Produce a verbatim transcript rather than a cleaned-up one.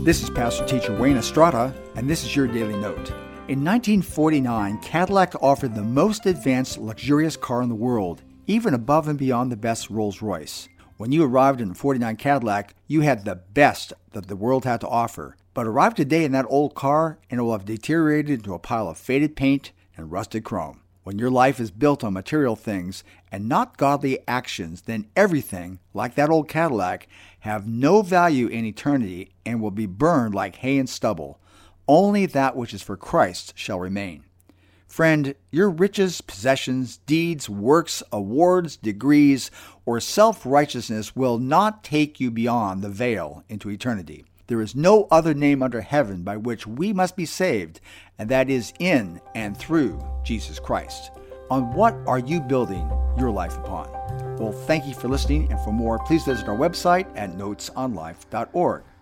This is Pastor Teacher Wayne Estrada, and this is your Daily Note. In nineteen forty-nine, Cadillac offered the most advanced, luxurious car in the world, even above and beyond the best Rolls-Royce. When you arrived in a forty-nine Cadillac, you had the best that the world had to offer. But arrive today in that old car, and it will have deteriorated into a pile of faded paint and rusted chrome. When your life is built on material things and not godly actions, then everything, like that old Cadillac, have no value in eternity and will be burned like hay and stubble. Only that which is for Christ shall remain. Friend, your riches, possessions, deeds, works, awards, degrees, or self-righteousness will not take you beyond the veil into eternity. There is no other name under heaven by which we must be saved, and that is in and through Jesus Christ. On what are you building your life upon? Well, thank you for listening, and for more, please visit our website at notes on life dot org.